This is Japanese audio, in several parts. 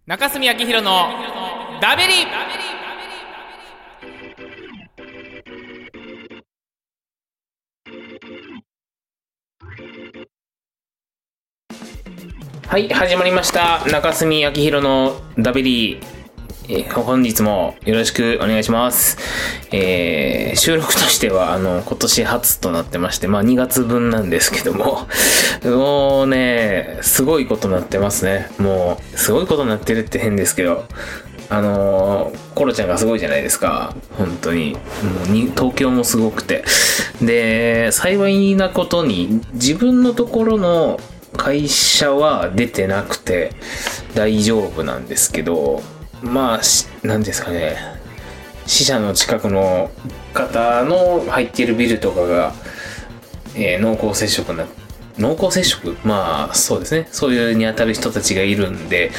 中澄明弘のダベリ。はい、始まりました中澄明弘のダベリ。本日もよろしくお願いします。収録としては今年初となってまして、2月分なんですけども、もうね、すごいことになってますね。もうすごいことになってるって変ですけど、コロちゃんがすごいじゃないですか。本当に。東京もすごくて。で、幸いなことに自分のところの会社は出てなくて大丈夫なんですけど、なんですかね、支社の近くの方の入っているビルとかが、濃厚接触そうですね、そういうに当たる人たちがいるんで、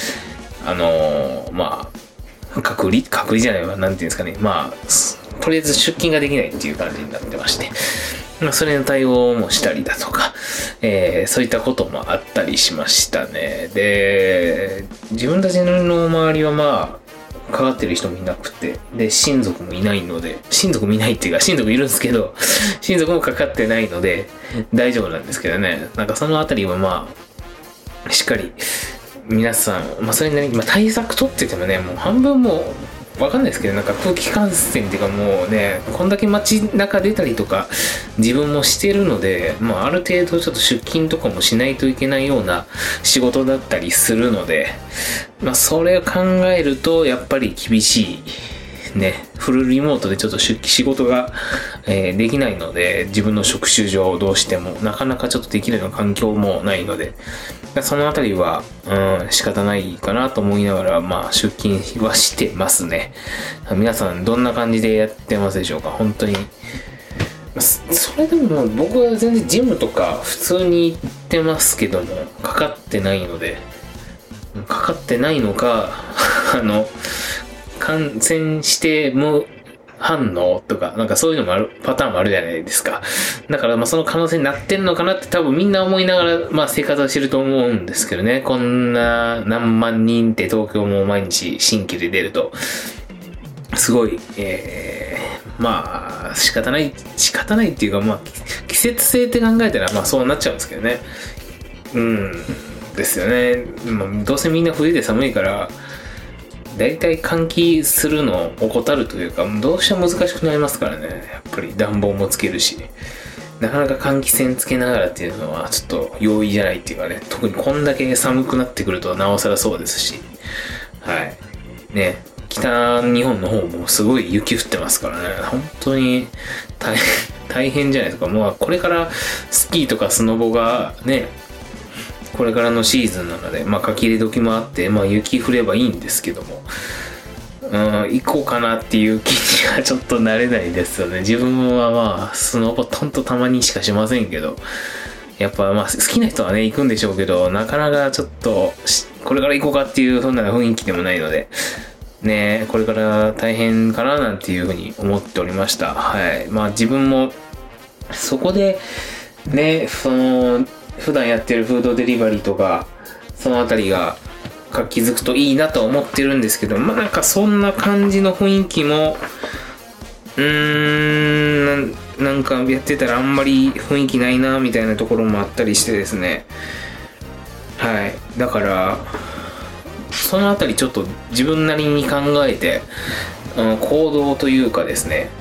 隔離じゃないわ、なんていうんですかね、とりあえず出勤ができないっていう感じになってまして、それの対応もしたりだとか、そういったこともあったりしましたね。で、自分たちの周りはかかってる人もいなくて、で、親族もいないっていうか、親族いるんですけど、親族もかかってないので、大丈夫なんですけどね。なんかそのあたりはしっかり、皆さん、それなりに、対策取っててもね、もう半分もわかんないですけど、なんか空気感染っていうかもうね、こんだけ街中出たりとか自分もしてるので、ある程度ちょっと出勤とかもしないといけないような仕事だったりするので、それを考えるとやっぱり厳しいね。フルリモートでちょっと仕事が、できないので、自分の職種上どうしてもなかなかちょっとできるような環境もないので、そのあたりは、仕方ないかなと思いながら、出勤はしてますね。皆さんどんな感じでやってますでしょうか？本当に。それでも僕は全然ジムとか普通に行ってますけども、かかってないのか、感染して無反応とか、なんかそういうのもある、パターンもあるじゃないですか。だからその可能性になってんのかなって多分みんな思いながら、生活はしてると思うんですけどね。こんな何万人って東京も毎日新規で出ると、すごい、仕方ないっていうか、季節性って考えたらそうなっちゃうんですけどね。ですよね。どうせみんな冬で寒いから、だいたい換気するのを怠るというか、どうしても難しくなりますからね。やっぱり暖房もつけるし、なかなか換気扇つけながらっていうのはちょっと容易じゃないっていうかね、特にこんだけ寒くなってくるとなおさらそうですし、はいね、北日本の方もすごい雪降ってますからね、本当に大変じゃないですか。これからスキーとかスノボがね、これからのシーズンなので、書き入れ時もあって、雪降ればいいんですけども、行こうかなっていう気にはちょっとなれないですよね。自分はスノボほんとたまにしかしませんけど、やっぱ好きな人はね、行くんでしょうけど、なかなかちょっと、これから行こうかっていうそんな雰囲気でもないので、ね、これから大変かななんていうふうに思っておりました。はい。自分も、そこで、ね、普段やってるフードデリバリーとか、そのあたりが気づくといいなと思ってるんですけど、なんかそんな感じの雰囲気も、なんかやってたらあんまり雰囲気ないなみたいなところもあったりしてですね。はい。だから、そのあたりちょっと自分なりに考えて、行動というかですね、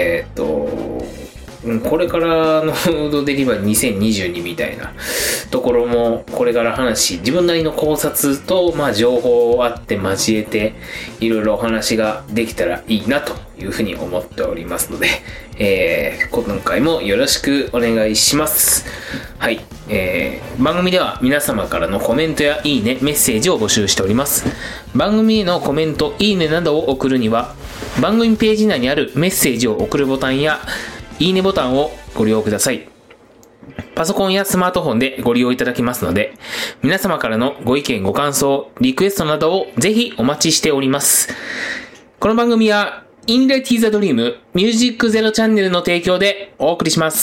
これからのフードデリバリー2022みたいなところもこれから話し、自分なりの考察と情報あって交えていろいろお話ができたらいいなというふうに思っておりますので、今回もよろしくお願いします。はい、番組では皆様からのコメントやいいね、メッセージを募集しております。番組へのコメント、いいねなどを送るには番組ページ内にあるメッセージを送るボタンやいいねボタンをご利用ください。パソコンやスマートフォンでご利用いただきますので、皆様からのご意見ご感想、リクエストなどをぜひお待ちしております。この番組はインレティザドリームミュージックゼロチャンネルの提供でお送りします。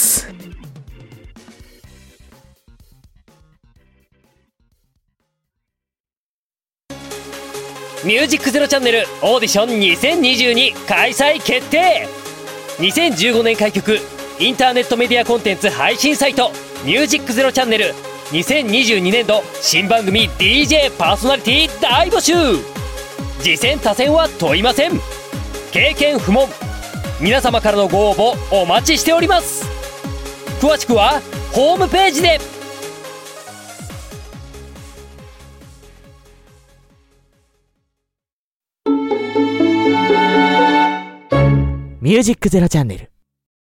ミュージックゼロチャンネルオーディション2022開催決定。2015年開局インターネットメディアコンテンツ配信サイトミュージックゼロチャンネル2022年度新番組 DJ パーソナリティ大募集。次戦他戦は問いません。経験不問。皆様からのご応募お待ちしております。詳しくはホームページで。 ミュージックゼロチャンネル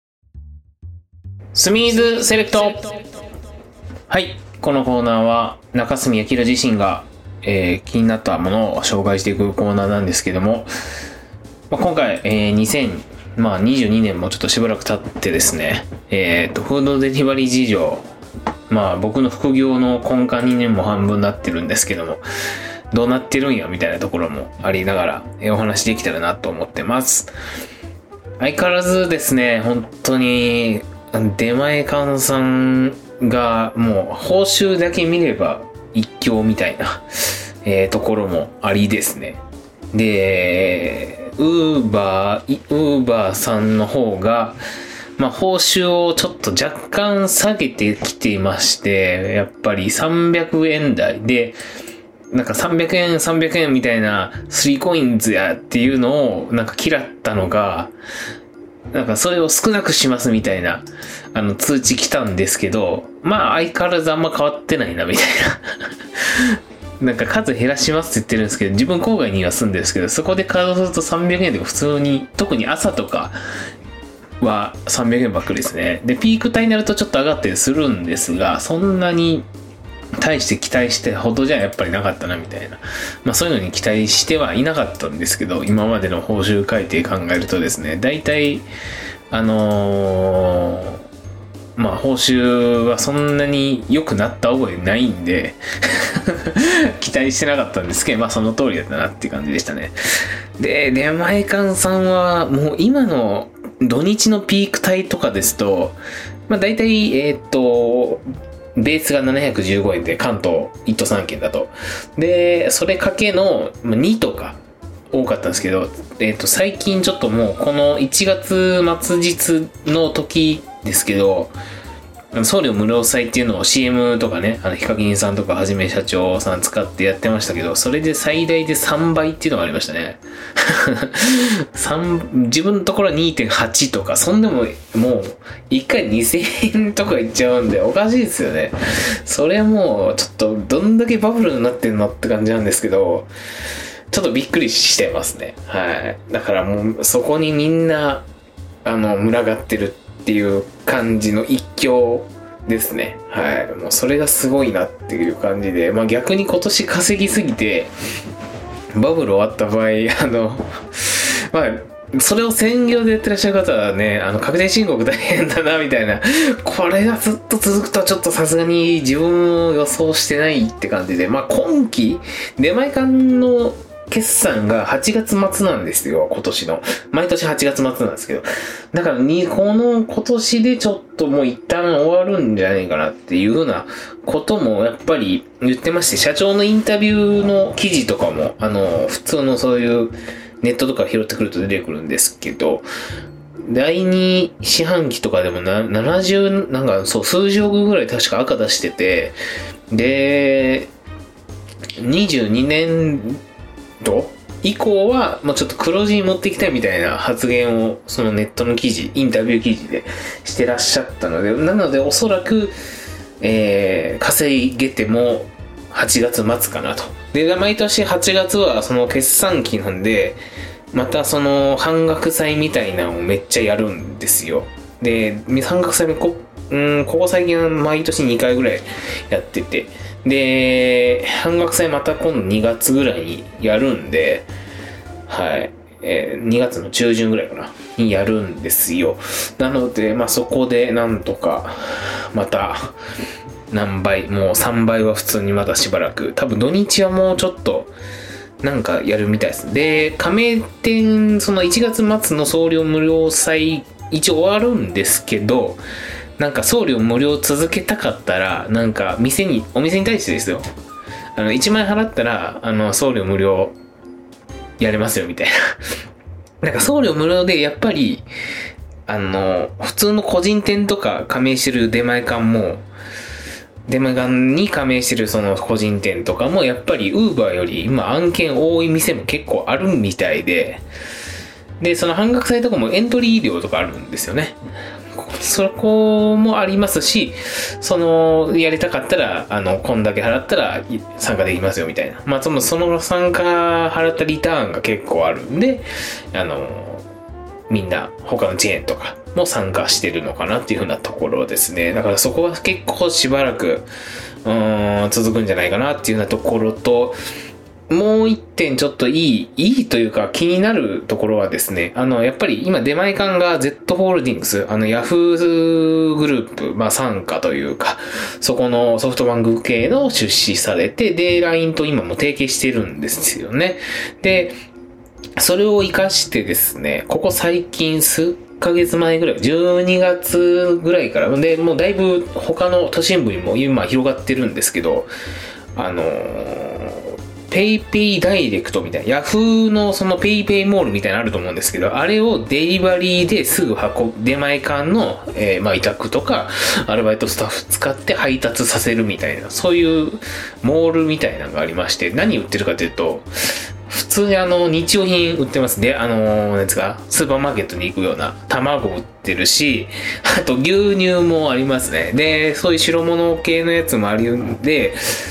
スミーズセレクト。はい、このコーナーは中住明自身が、気になったものを紹介していくコーナーなんですけども、今回、2022年もちょっとしばらく経ってですね、フードデリバリー事情、僕の副業の根幹にねもう半分なってるんですけども、どうなってるんやみたいなところもありながら、お話できたらなと思ってます。相変わらずですね、本当に出前館さんがもう報酬だけ見れば一興みたいな、ところもありですね。で、ウーバーさんの方が報酬をちょっと若干下げてきていまして、やっぱり300円台で、なんか300円みたいな3コインズやっていうのをなんか嫌ったのが、なんかそれを少なくしますみたいな通知来たんですけど、相変わらずあんま変わってないなみたいななんか数減らしますって言ってるんですけど、自分郊外には住んでるんですけど、そこで稼働すると300円とか普通に、特に朝とかは300円ばっかりですね。でピーク帯になるとちょっと上がったりするんですが、そんなに大して期待してほどじゃやっぱりなかったなみたいな、そういうのに期待してはいなかったんですけど、今までの報酬改定考えるとですね、だいたい報酬はそんなに良くなった覚えないんで期待してなかったんですけど、その通りだったなっていう感じでしたね。で、出前館さんはもう今の土日のピーク帯とかですと、だいたいベースが715円で関東1都3県だと。で、それかけの2とか多かったんですけど、最近ちょっともうこの1月末日の時ですけど、送料無料祭っていうのを CM とかね、ヒカキンさんとかはじめ社長さん使ってやってましたけど、それで最大で3倍っていうのがありましたね。自分のところは 2.8 とか、そんでももう1回2000円とかいっちゃうんで、おかしいですよね。それはもうちょっとどんだけバブルになってんのって感じなんですけど、ちょっとびっくりしてますね。はい。だからもうそこにみんな群がってるっていう感じの一興ですね。はい。もうそれがすごいなっていう感じで、逆に今年稼ぎすぎてバブル終わった場合、それを専業でやってらっしゃる方はね、確定申告大変だなみたいな、これがずっと続くとちょっとさすがに自分を予想してないって感じで、今期出前館の決算が8月末なんですよ、今年の。毎年8月末なんですけど。だから今年でちょっともう一旦終わるんじゃないかなっていう風なこともやっぱり言ってまして、社長のインタビューの記事とかも、普通のそういうネットとか拾ってくると出てくるんですけど、第2四半期とかでも70、数十億ぐらい確か赤出してて、で、22年度以降はもうちょっと黒字に持っていきたいみたいな発言をそのネットの記事、インタビュー記事でしてらっしゃったので、なのでおそらく、稼げても8月末かなと。で、毎年8月はその決算期なんで、またその半額祭みたいなのをめっちゃやるんですよ。で、半額祭ここ最近は毎年2回ぐらいやってて、で、半額祭また今度2月ぐらいにやるんで、はい、2月の中旬ぐらいかなにやるんですよ。なので、そこでなんとかまた何倍、もう3倍は普通にまだしばらく、多分土日はもうちょっとなんかやるみたいです。で、加盟店その1月末の送料無料祭一応終わるんですけど、なんか送料無料続けたかったら、なんかお店に対してですよ、1万円払ったら送料無料やれますよみたいな。なんか送料無料でやっぱり、普通の個人店とか加盟してる出前館に加盟してるその個人店とかもやっぱり Uber より今案件多い店も結構あるみたいで、その半額祭とかもエントリー料とかあるんですよね。そこもありますし、やりたかったら、こんだけ払ったら参加できますよみたいな。まあ、その参加払ったリターンが結構あるんで、みんな他のチェーンとかも参加してるのかなっていう風なところですね。だからそこは結構しばらく、続くんじゃないかなっていうようなところと、もう一点ちょっといいというか気になるところはですね、やっぱり今出前館が Z ホールディングス、ヤフーグループ、まあ傘下というか、そこのソフトバンク系の出資されて、で、LINE と今も提携してるんですよね。で、それを活かしてですね、ここ最近数ヶ月前ぐらい、12月ぐらいから、で、もうだいぶ他の都心部にも今広がってるんですけど、ペイペイダイレクトみたいな、ヤフーのそのペイペイモールみたいなのあると思うんですけど、あれをデリバリーですぐ出前館の、まあ委託とか、アルバイトスタッフ使って配達させるみたいな、そういうモールみたいなのがありまして、何売ってるかというと、普通に日用品売ってますね。なんですか、スーパーマーケットに行くような卵売ってるし、あと牛乳もありますね。で、そういう白物系のやつもあるんで、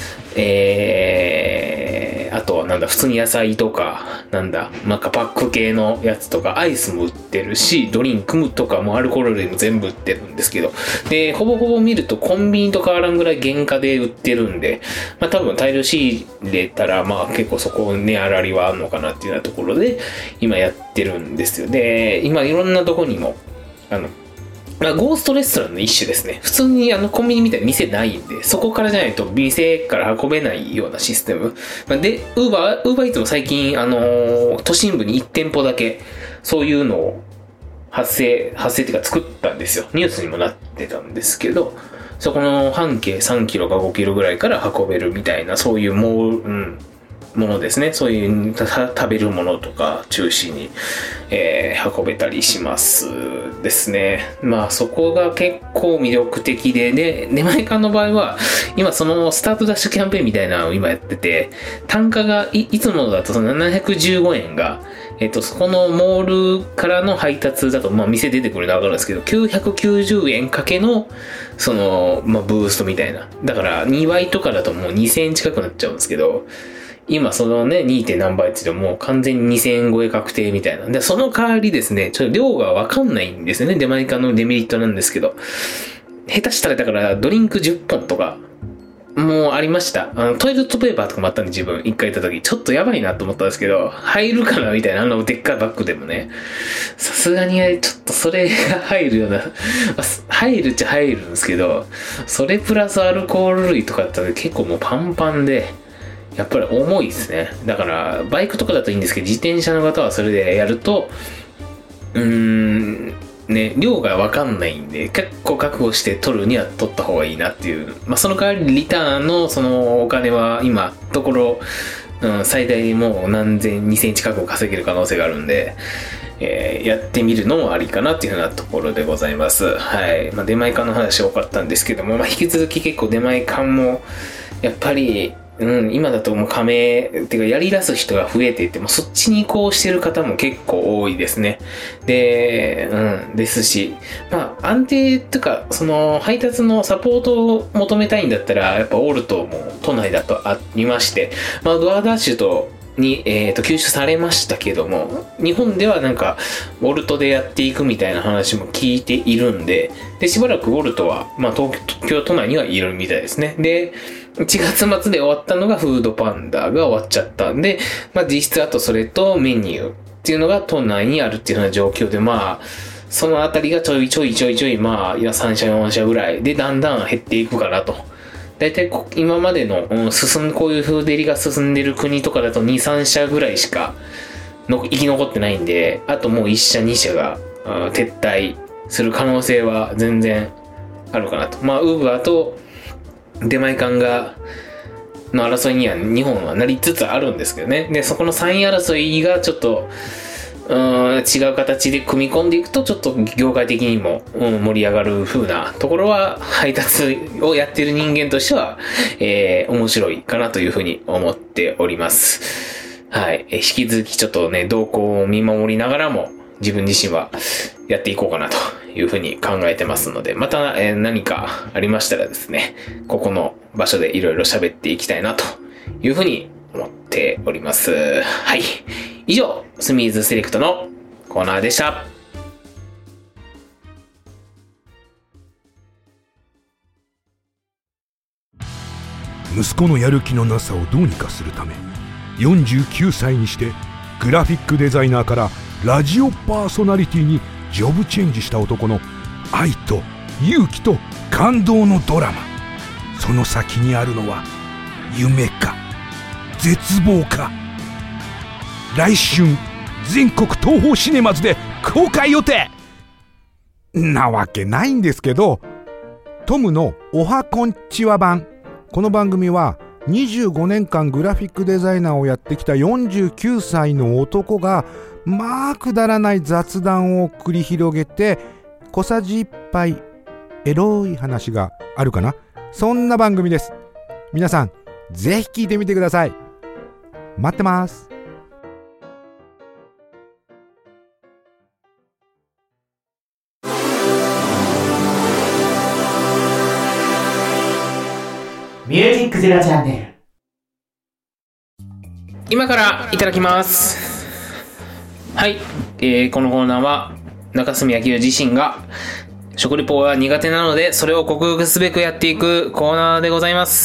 あとは普通に野菜とか、なんかパック系のやつとか、アイスも売ってるし、ドリンクとかもアルコール類も全部売ってるんですけど、で、ほぼほぼ見るとコンビニと変わらんぐらい原価で売ってるんで、まあ多分大量仕入れたら、まあ結構そこ値上がりはあるのかなっていうようなところで、今やってるんですよ。で、今いろんなとこにも、ゴーストレストランの一種ですね。普通にコンビニみたいな店ないんで、そこからじゃないと店から運べないようなシステム。で、ウーバーイーツも最近、都心部に1店舗だけ、そういうのを発生っていうか作ったんですよ。ニュースにもなってたんですけど、そこの半径3キロか5キロぐらいから運べるみたいな、そういうものですね。そういう食べるものとか中心に、運べたりしますですね。まあそこが結構魅力的で、出前館の場合は今そのスタートダッシュキャンペーンみたいなのを今やってて、単価が いつものだとその715円がそこのモールからの配達だと、まあ店出てくるのはわかるんですけど、990円かけのその、まあブーストみたいな。だから2倍とかだともう2000円近くなっちゃうんですけど、今そのね 2. 何倍って言っても完全に2000円超え確定みたいな。で、その代わりですね、ちょっと量がわかんないんですよね。出前館のデメリットなんですけど。下手したらだからドリンク10本とか、もうありました。トイレットペーパーとかもあったんで自分一回行った時、ちょっとやばいなと思ったんですけど、入るかなみたいな、でっかいバッグでもね。さすがにちょっとそれが入るような、入るっちゃ入るんですけど、それプラスアルコール類とかだったら結構もうパンパンで、やっぱり重いですね。だからバイクとかだといいんですけど、自転車の方はそれでやるとね、量が分かんないんで、結構覚悟して取るには取った方がいいなっていう。まあその代わりリターンのそのお金は今ところ、最大もう何千2000近く稼げる可能性があるんで、やってみるのもありかなっていうふうなところでございます。はい。まあ出前館の話多かったんですけども、まあ引き続き結構出前館もやっぱり今だともう加盟っていうかやり出す人が増えていて、もうそっちに移行してる方も結構多いですね。で、ですし、まあ安定っていうかその配達のサポートを求めたいんだったらやっぱオルトも都内だとありまして、まあドアダッシュとに、吸収されましたけども、日本ではなんかウォルトでやっていくみたいな話も聞いているんで、しばらくウォルトはまあ東京都内にはいるみたいですね。で、1月末で終わったのがフードパンダが終わっちゃったんで、まあ実質あとそれとメニューっていうのが都内にあるっていうような状況で、まあそのあたりがちょいまあ3社4社ぐらいでだんだん減っていくかなと。だいたい今までの、こういうフーデリが進んでる国とかだと2、3社ぐらいしか生き残ってないんで、あともう1社2社が撤退する可能性は全然あるかなと。まあウーバーと出前館がの争いには日本はなりつつあるんですけどね。で、そこの3位争いがちょっと違う形で組み込んでいくとちょっと業界的にも、盛り上がる風なところは配達をやっている人間としては、面白いかなというふうに思っております。はい、引き続きちょっとね動向を見守りながらも自分自身はやっていこうかなというふうに考えてますので、また、何かありましたらですね、ここの場所でいろいろ喋っていきたいなというふうに思っております。はい。以上、スミーズセレクトのコーナーでした。 息子のやる気のなさをどうにかするため、49歳にしてグラフィックデザイナーからラジオパーソナリティにジョブチェンジした男の愛と勇気と感動のドラマ。その先にあるのは夢か絶望か。来春全国東宝シネマズで公開予定なわけないんですけど、トムのおはこんちは版。この番組は25年間グラフィックデザイナーをやってきた49歳の男がまあくだらない雑談を繰り広げて小さじ1杯エロい話があるかな、そんな番組です。皆さんぜひ聞いてみてください。待ってます。 ミュージックゼロチャンネル。 今からいただきます。はい、このコーナーは中澄明自身が食レポが苦手なのでそれを克服すべくやっていくコーナーでございます。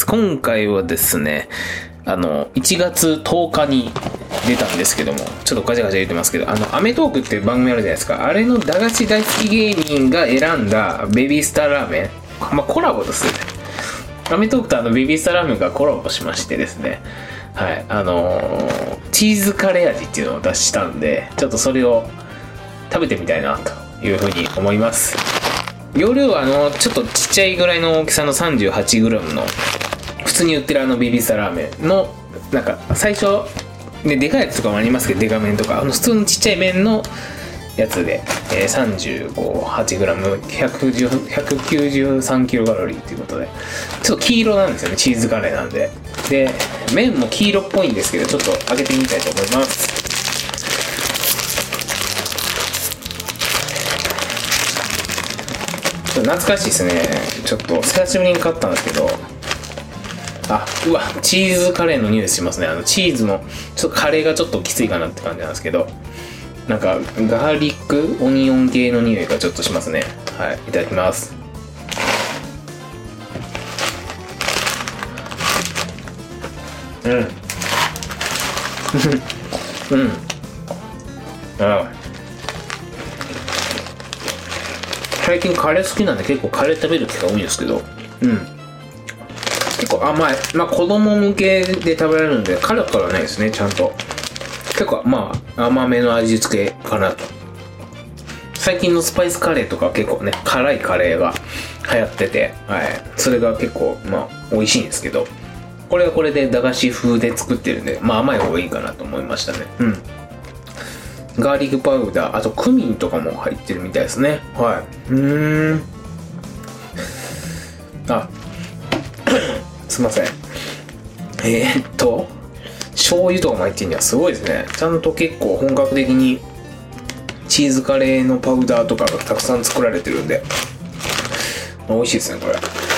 今回はですね、1月10日に出たんですけども、ちょっとガチャガチャ言ってますけど、アメトークっていう番組あるじゃないですか。あれの駄菓子大好き芸人が選んだベビースターラーメン、コラボですね。アメトークとベビースターラーメンがコラボしましてですね、はい、チーズカレー味っていうのを出したんで、ちょっとそれを食べてみたいなというふうに思います。容量はちょっとちっちゃいぐらいの大きさの 38g の普通に売ってるベビースターラーメンのなんか最初ね、でかいやつとかもありますけど、でか麺とか普通のちっちゃい麺のやつで、35,8g193 キロカロリーということで、ちょっと黄色なんですよね、チーズカレーなんで。で、麺も黄色っぽいんですけど、ちょっと開けてみたいと思います。ちょっと懐かしいですね。ちょっと久しぶりに買ったんですけど、うわ、チーズカレーの匂いしますね。チーズのちょっとカレーがちょっときついかなって感じなんですけど、なんかガーリックオニオン系の匂いがちょっとしますね。はい、いただきます。最近カレー好きなんで結構カレー食べる機会多いんですけど、結構甘い。子供向けで食べられるんで辛くはないですね。ちゃんと結構甘めの味付けかなと。最近のスパイスカレーとか結構ね、辛いカレーが流行ってて、はい、それが結構美味しいんですけど、これはこれで駄菓子風で作ってるんで、甘い方がいいかなと思いましたね。ガーリックパウダー、あとクミンとかも入ってるみたいですね。はい。すいません。醤油とかも入ってるにはすごいですね。ちゃんと結構本格的にチーズカレーのパウダーとかがたくさん作られてるんで、美味しいですね、これ。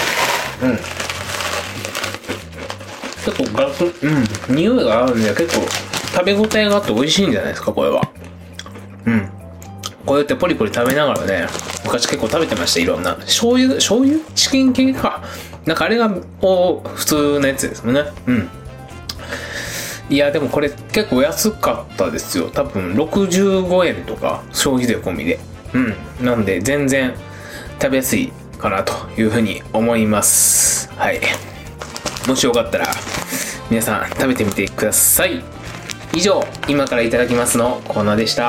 結構匂いがあるんで結構食べ応えがあって美味しいんじゃないですか、これは。こうやってポリポリ食べながらね、昔結構食べてました。いろんな醤油チキン系か、なんかあれが普通のやつですもんね。いやでもこれ結構安かったですよ。多分65円とか消費税込みで。なんで全然食べやすいかなというふうに思います。はい、もしよかったら皆さん食べてみてください。以上、今からいただきますのコーナーでした。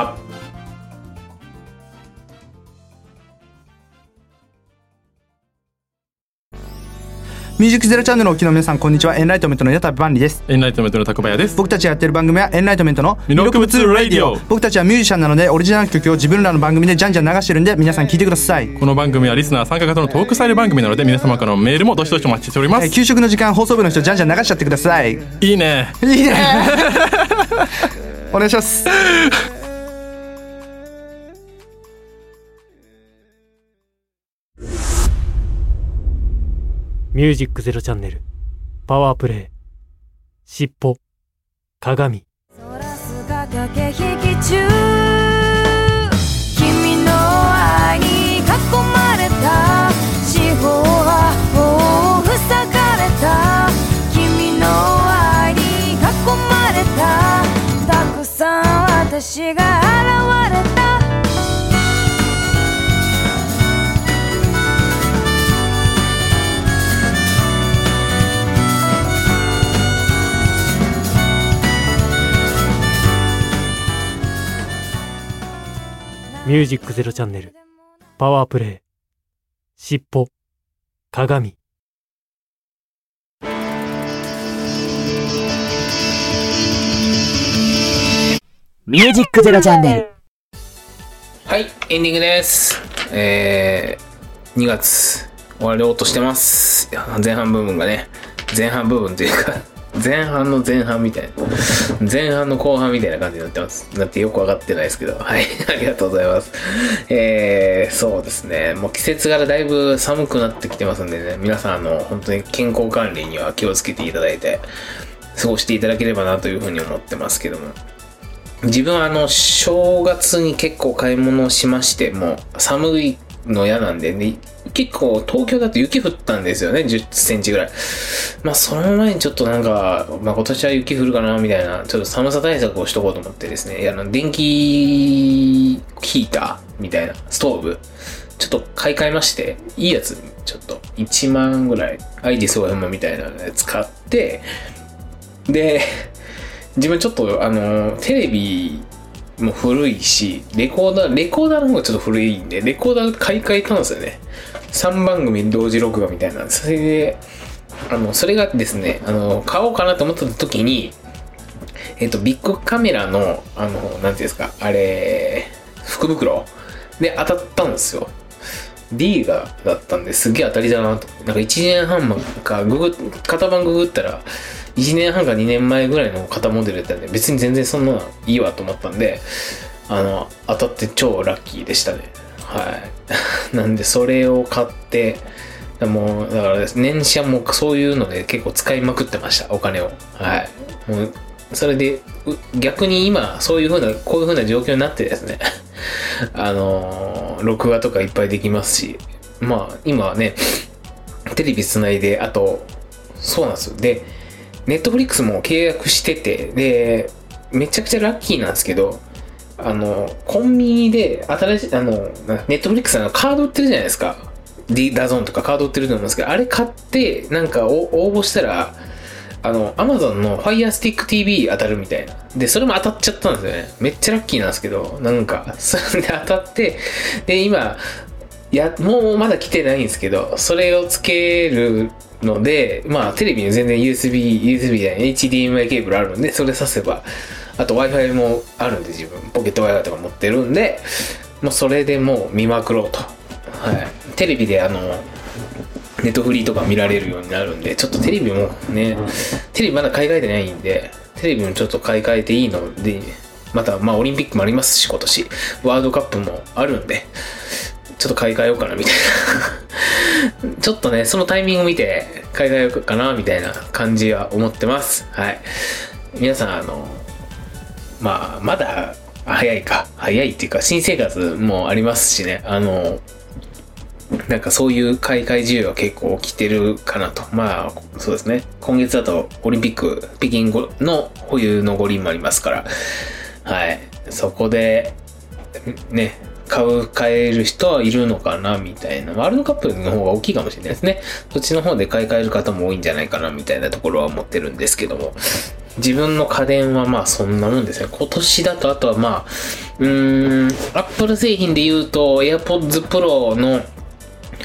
ミュージックゼロチャンネルをお聞きの皆さんこんにちは。エンライトメントの矢田部万里です。 エンライトメントの高林です。 僕たちがやってる番組はエンライトメントの魅力物ラディオ。 僕たちはミュージシャンなのでオリジナル曲を自分らの番組でじゃんじゃん流してるんで皆さん聞いてください。 この番組はリスナー参加型のトークスタイル番組なので皆様からのメールもどしどしお待ちしております。 給食の時間放送部の人じゃんじゃん流しちゃってください。 いいねいいねお願いします。 ミュージックゼロチャンネルパワープレイ尻尾鏡空すが駆け引き中君の愛に囲まれた四方八方塞がれた君の愛に囲まれたたくさん私が現れたミュージックゼロチャンネルパワープレイ尻尾鏡ミュージックゼロチャンネル。 はい、エンディングです。2月終わろうとしてます。前半部分がね、前半部分というか前半の前半みたいな、前半の後半みたいな感じになってます。なってよくわかってないですけど、はい、ありがとうございます。そうですね、もう季節柄だいぶ寒くなってきてますんでね、皆さん本当に健康管理には気をつけていただいて過ごしていただければなというふうに思ってますけども、自分は正月に結構買い物をしまして、もう寒いの嫌なんで、ね、結構東京だと雪降ったんですよね、10センチぐらい。まあその前にちょっとなんか、まあ今年は雪降るかなみたいな、ちょっと寒さ対策をしとこうと思ってですね、電気ヒーターみたいなストーブ、ちょっと買い替えまして、いいやつ、ちょっと1万ぐらい、アイディスオーエムみたいなやつ買って、で、自分ちょっとテレビも古いし、レコーダーの方がちょっと古いんで、レコーダー買い替えたんですよね。3番組同時録画みたいな。それで、それがですね、買おうかなと思った時に、ビッグカメラの、なんていうんですか、あれ、福袋で当たったんですよ。D だったんですげえ当たりだなと。なんか1年半か、型番ググったら、1年半か2年前ぐらいの型モデルだったんで、別に全然そんないいわと思ったんで、当たって超ラッキーでしたね。はい。なんで、それを買って、もう、だから年始はもうそういうので結構使いまくってました、お金を。はい。もう、それで、逆に今、こういう風な状況になってですね、録画とかいっぱいできますし、まあ、今はね、テレビつないで、あと、そうなんですよ。で、ネットフリックスも契約してて、で、めちゃくちゃラッキーなんですけど、コンビニで新しい、ネットフリックスのカード売ってるじゃないですか。ダゾーンとかカード売ってると思うんですけど、あれ買って、なんか応募したら、Amazon の Fire Stick TV 当たるみたいな。で、それも当たっちゃったんですよね。めっちゃラッキーなんですけど、なんか、それで当たって、で、今、もうまだ来てないんですけど、それをつけるので、まあ、テレビに全然 USB じゃない、HDMI ケーブルあるんで、それ挿せば、あと Wi-Fi もあるんで、自分、ポケット Wi-Fi とか持ってるんで、もうそれでもう見まくろうと。はい。テレビでネットフリーとか見られるようになるんで、ちょっとテレビもね、テレビまだ買い替えてないんで、テレビもちょっと買い替えていいので、また、まあ、オリンピックもありますし、今年、ワールドカップもあるんで、ちょっと買い替えようかなみたいなちょっとねそのタイミング見て買い替えようかなみたいな感じは思ってます。はい、皆さんまあまだ早いっていうか新生活もありますしね、なんかそういう買い替え需要は結構起きてるかなと。まあそうですね、今月だとオリンピック北京の冬の五輪もありますから、はい、そこでね買える人はいるのかなみたいな。ワールドカップの方が大きいかもしれないですね。そっちの方で買い替える方も多いんじゃないかなみたいなところは思ってるんですけども、自分の家電はまあそんなもんですね。今年だとあとはまあApple 製品で言うと AirPods Pro の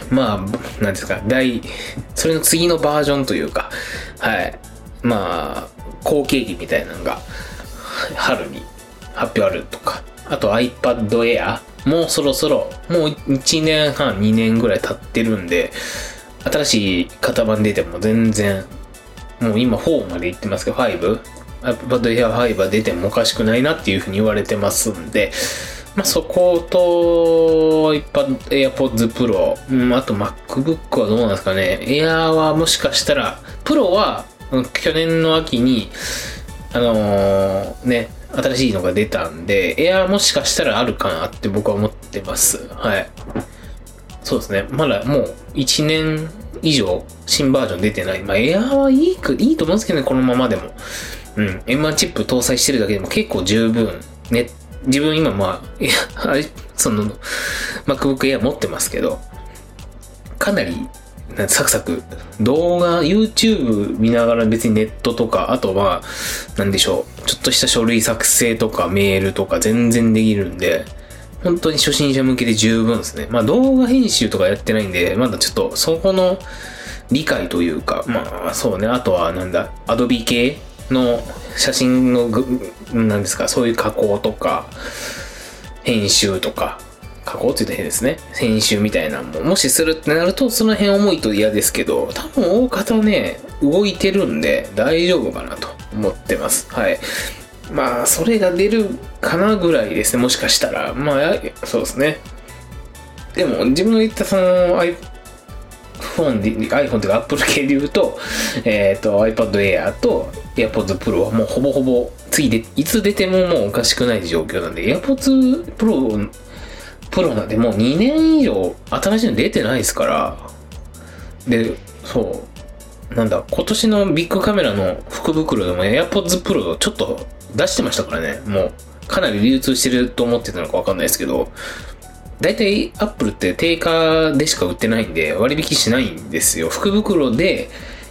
まあ、なんですか、それの次のバージョンというか、はい。まあ、後継機みたいなのが、春に発表あるとか、あと iPad Air もそろそろ、もう1年半、2年ぐらい経ってるんで、新しい型番出ても全然、もう今4までいってますけど、5、iPad Air 5は出てもおかしくないなっていうふうに言われてますんで、まあ、そことAirPods Pro、あと MacBook はどうなんですかね。Air はもしかしたら、Pro は去年の秋に、ね、新しいのが出たんで、Air もしかしたらあるかなって僕は思ってます。はい。そうですね。まだもう1年以上新バージョン出てない。まあ、Air はいいと思うんですけどね、このままでも。M1 チップ搭載してるだけでも結構十分ね。自分今MacBook Air 持ってますけど、かなりサクサク動画 YouTube 見ながら別にネットとか、あとはなんでしょう、ちょっとした書類作成とかメールとか全然できるんで、本当に初心者向けで十分ですね。まあ動画編集とかやってないんで、まだちょっとそこの理解というか、まあそうね、あとはAdobe 系の写真のなんですか、そういう加工とか編集とか、加工って言ったら変ですね、編集みたいなのももしするってなるとその辺重いと嫌ですけど、多分大方ね動いてるんで大丈夫かなと思ってます。はい。まあそれが出るかなぐらいですね、もしかしたら。まあそうですね。でも自分の言ったそのiPhone というか Apple 系で言うと、iPad Air と AirPods Pro はもうほぼほぼ次でいつ出てももうおかしくない状況なんで、 AirPods Pro なんてもう2年以上新しいの出てないですから。で、そう今年のビッグカメラの福袋でも AirPods Pro ちょっと出してましたからね。もうかなり流通してると思ってたのか分かんないですけど、だいたい Apple って定価でしか売ってないんで割引しないんですよ。福袋で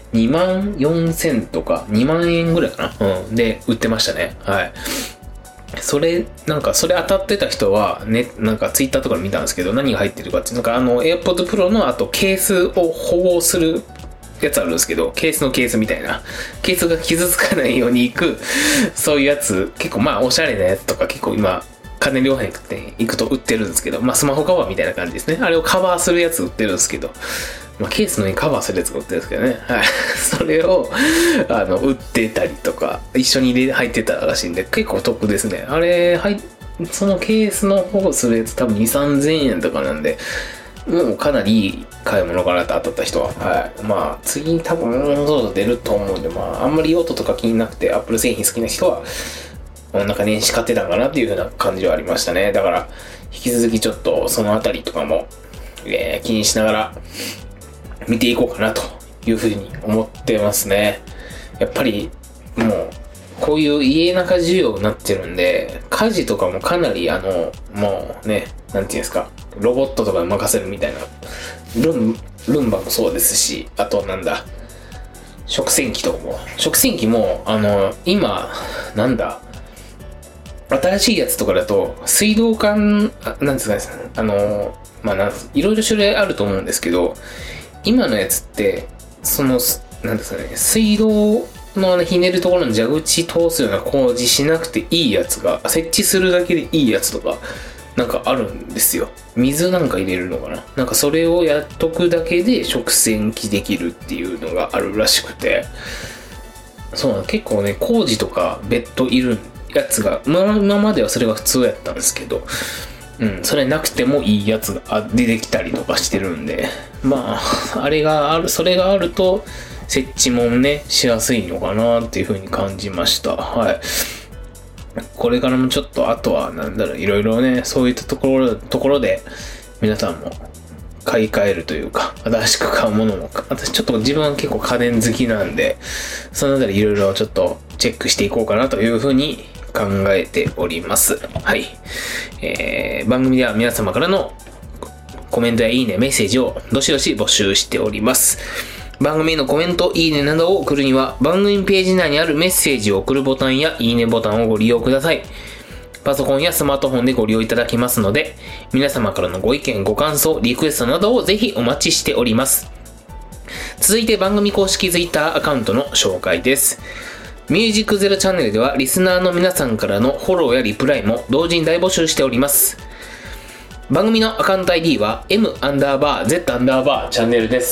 24,000とか2万円ぐらいかな、で売ってましたね。はい。それ当たってた人はね、ツイッターとかで見たんですけど、何が入ってるかって、AirPods Pro のあとケースを保護するやつあるんですけど、ケースのケースみたいな、ケースが傷つかないようにいく、そういうやつ、結構まあおしゃれなやつとか結構今家電量販店行くと売ってるんですけど、まあスマホカバーみたいな感じですね。あれをカバーするやつ売ってるんですけど、まあケースの上にカバーするやつが売ってるんですけどね。はい。それを売ってたりとか、一緒に入ってたらしいんで、結構得ですね。あれそのケースの保護するやつ多分 2,000-3,000 円とかなんで、もうかなりいい買い物かなと当たった人は。はい。まあ次に多分出ると思うんで、まああんまり用途とか気になくて Apple 製品好きな人は年始買ってたんかなっていう風な感じはありましたね。だから引き続きちょっとそのあたりとかも、気にしながら見ていこうかなという風に思ってますね。やっぱりもうこういう家中需要になってるんで、家事とかもかなりもうね、なんていうんですか、ロボットとかで任せるみたいな、ルンバもそうですし、あと食洗機とかも、食洗機も今新しいやつとかだと水道管なんですかね、いろいろ種類あると思うんですけど、今のやつってなんですかね、水道のひねるところの蛇口通すような工事しなくていいやつが、設置するだけでいいやつとかあるんですよ。水入れるのかな、それをやっとくだけで食洗機できるっていうのがあるらしくて、結構ね、工事とか別途いるやつが、今まではそれが普通やったんですけど、それなくてもいいやつが出てきたりとかしてるんで、まあそれがあると設置もねしやすいのかなっていう風に感じました。はい。これからもちょっと、あとはいろいろね、そういったところで皆さんも買い替えるというか、新しく買うものも、私ちょっと自分は結構家電好きなんで、そのあたりいろいろちょっとチェックしていこうかなという風に考えております。はい。番組では皆様からのコメントやいいね、メッセージをどしどし募集しております。番組へのコメント、いいねなどを送るには、番組ページ内にあるメッセージを送るボタンやいいねボタンをご利用ください。 パソコンやスマートフォンでご利用いただけますので、皆様からのご意見、ご感想、リクエストなどをぜひお待ちしております。続いて番組公式 Twitter アカウントの紹介です。ミュージックゼロチャンネルではリスナーの皆さんからのフォローやリプライも同時に大募集しております。番組のアカウント ID は M_Z_ チャンネルです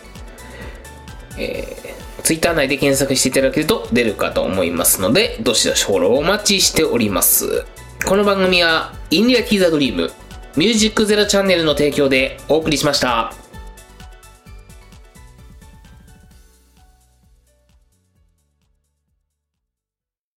。Twitter 内で検索していただけると出るかと思いますので、どしどしフォローをお待ちしております。この番組はインディア・ティーザ・ドリームミュージックゼロチャンネルの提供でお送りしました。